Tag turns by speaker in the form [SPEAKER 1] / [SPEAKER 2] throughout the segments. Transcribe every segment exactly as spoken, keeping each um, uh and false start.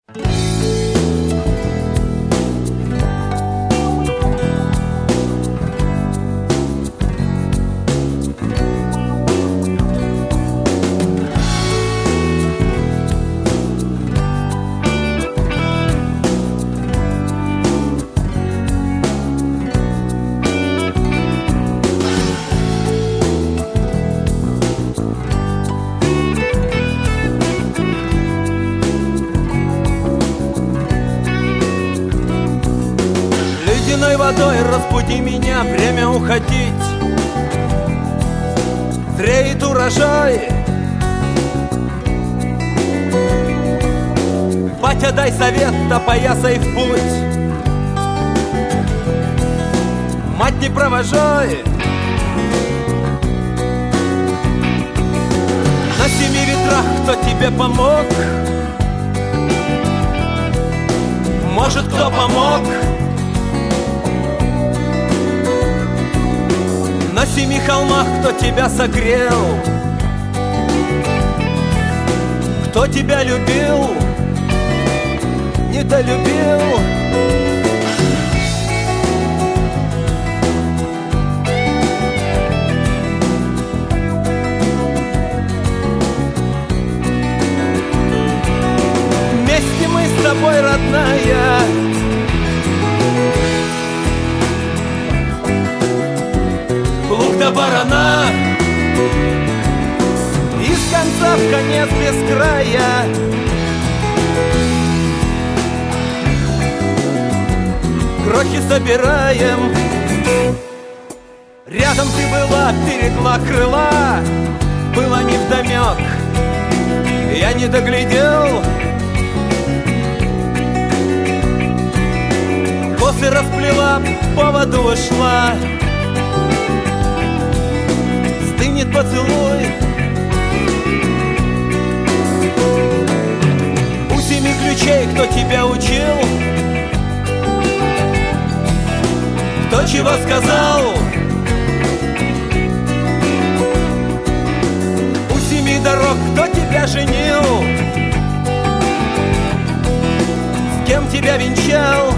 [SPEAKER 1] Ледяной водой разбуди меня, время уходить. Зреет урожай. Батя, дай совет, опоясай в путь. Мать, не провожай. На семи ветрах кто тебе помог? Может, кто помог? На семи холмах кто тебя согрел? Кто тебя любил? Недолюбил? Вместе мы с тобой, родная, плуг до барана, из конца в конец без края. Крохи собираем. Рядом ты была, берегла крыла. Было невдомек, я не доглядел. Косы расплела, по воду ушла. Стынет поцелуй. У семи ключей кто тебя учил? Кто чего сказал? У семи дорог кто тебя женил? С кем тебя венчал?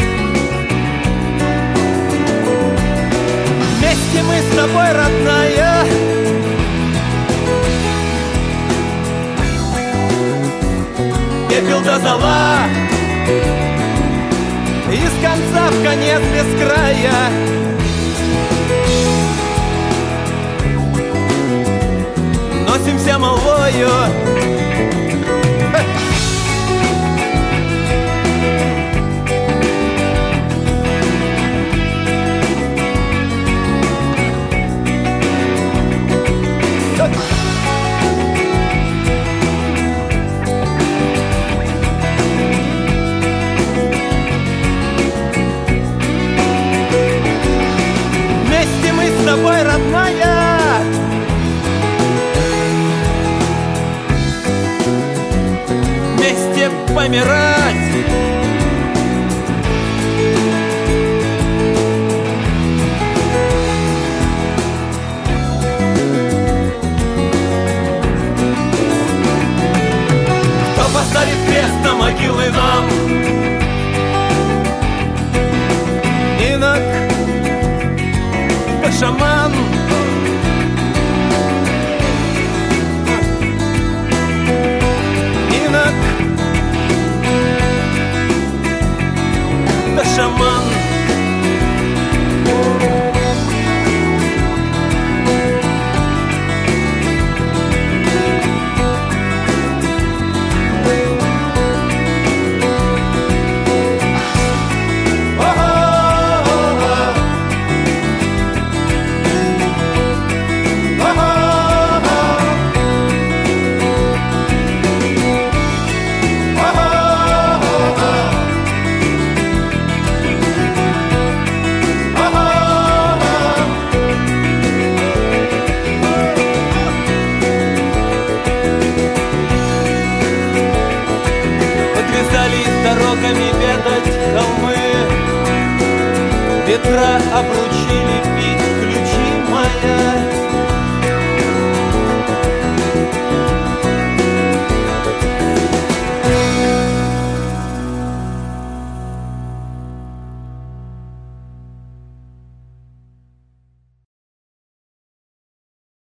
[SPEAKER 1] Вместе мы с тобой, родная, пепел до зола, из конца в конец без края. Носимся молвою. С тобой, родная, вместе помирать. Кто поставит крест на могилы нам? Инок, шаман, инок, да шаман. Дорогами бегать холмы, ветра обрывают